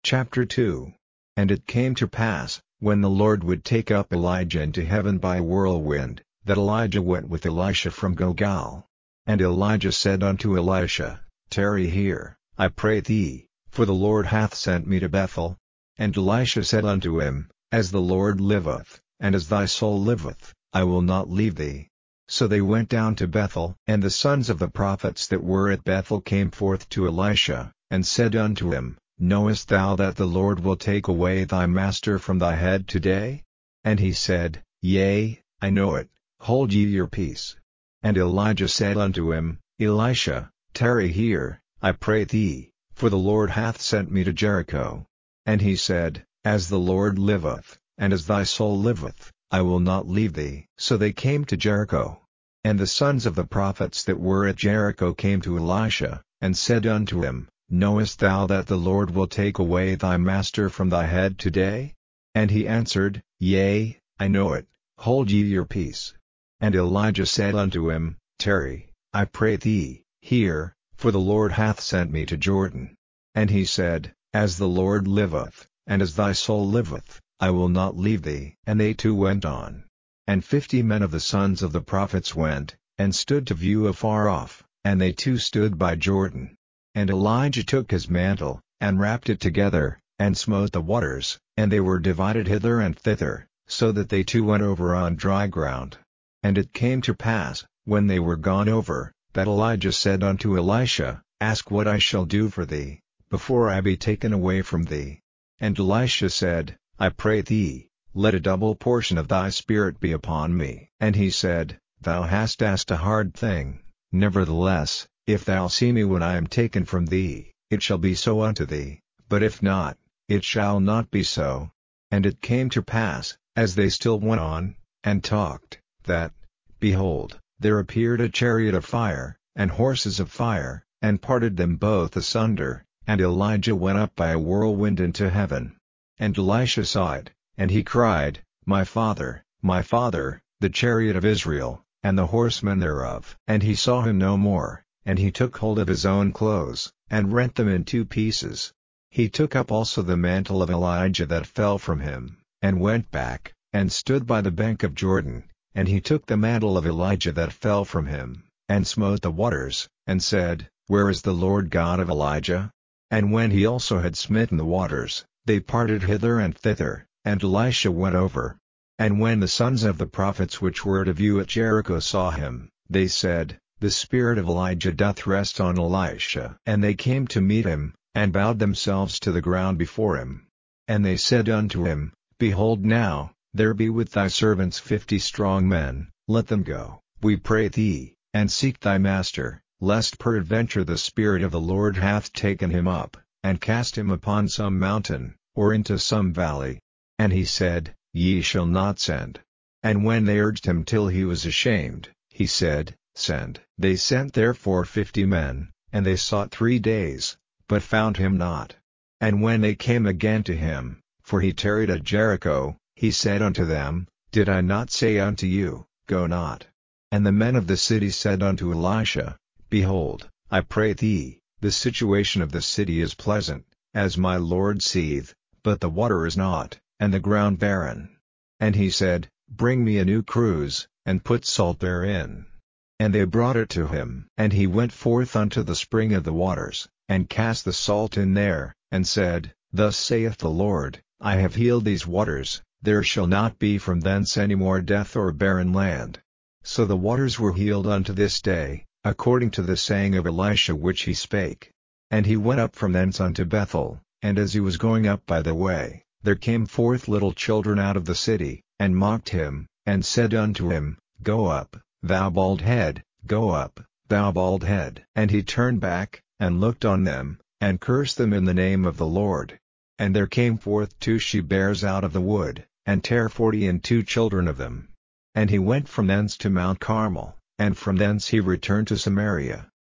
Chapter 2. And it came to pass, when the Lord would take up Elijah into heaven by a whirlwind, that Elijah went with Elisha from Gilgal. And Elijah said unto Elisha, Tarry here, I pray thee, for the Lord hath sent me to Bethel. And Elisha said unto him, As the Lord liveth, and as thy soul liveth, I will not leave thee. So they went down to Bethel. And the sons of the prophets that were at Bethel came forth to Elisha, and said unto him, Knowest thou that the Lord will take away thy master from thy head today? And he said, Yea, I know it, hold ye your peace. And Elijah said unto him, Elisha, tarry here, I pray thee, for the Lord hath sent me to Jericho. And he said, As the Lord liveth, and as thy soul liveth, I will not leave thee. So they came to Jericho. And the sons of the prophets that were at Jericho came to Elisha, and said unto him, Knowest thou that the Lord will take away thy master from thy head today? And he answered, Yea, I know it, hold ye your peace. And Elijah said unto him, Tarry, I pray thee, here, for the Lord hath sent me to Jordan. And he said, As the Lord liveth, and as thy soul liveth, I will not leave thee. And they two went on. And 50 men of the sons of the prophets went, and stood to view afar off, and they two stood by Jordan. And Elijah took his mantle, and wrapped it together, and smote the waters, and they were divided hither and thither, so that they two went over on dry ground. And it came to pass, when they were gone over, that Elijah said unto Elisha, Ask what I shall do for thee, before I be taken away from thee. And Elisha said, I pray thee, let a double portion of thy spirit be upon me. And he said, Thou hast asked a hard thing. Nevertheless, if thou see me when I am taken from thee, it shall be so unto thee, but if not, it shall not be so. And it came to pass, as they still went on, and talked, that, behold, there appeared a chariot of fire, and horses of fire, and parted them both asunder, and Elijah went up by a whirlwind into heaven. And Elisha saw it, and he cried, My father, the chariot of Israel, and the horsemen thereof. And he saw him no more. And he took hold of his own clothes, and rent them in 2 pieces. He took up also the mantle of Elijah that fell from him, and went back, and stood by the bank of Jordan. And he took the mantle of Elijah that fell from him, and smote the waters, and said, Where is the Lord God of Elijah? And when he also had smitten the waters, they parted hither and thither, and Elisha went over. And when the sons of the prophets which were to view at Jericho saw him, they said, The spirit of Elijah doth rest on Elisha. And they came to meet him, and bowed themselves to the ground before him. And they said unto him, Behold now, there be with thy servants 50 strong men, let them go, we pray thee, and seek thy master, lest peradventure the Spirit of the Lord hath taken him up, and cast him upon some mountain, or into some valley. And he said, Ye shall not send. And when they urged him till he was ashamed, he said, Send. They sent therefore 50 men, and they sought 3 days, but found him not. And when they came again to him, for he tarried at Jericho, he said unto them, Did I not say unto you, Go not? And the men of the city said unto Elisha, Behold, I pray thee, the situation of the city is pleasant, as my lord seeth, but the water is not, and the ground barren. And he said, Bring me a new cruse, and put salt therein. And they brought it to him. And he went forth unto the spring of the waters, and cast the salt in there, and said, Thus saith the Lord, I have healed these waters, there shall not be from thence any more death or barren land. So the waters were healed unto this day, according to the saying of Elisha which he spake. And he went up from thence unto Bethel, and as he was going up by the way, there came forth little children out of the city, and mocked him, and said unto him, Go up, thou bald head, go up, thou bald head. And he turned back, and looked on them, and cursed them in the name of the Lord. And there came forth 2 she-bears out of the wood, and tare 42 children of them. And he went from thence to Mount Carmel, and from thence he returned to Samaria.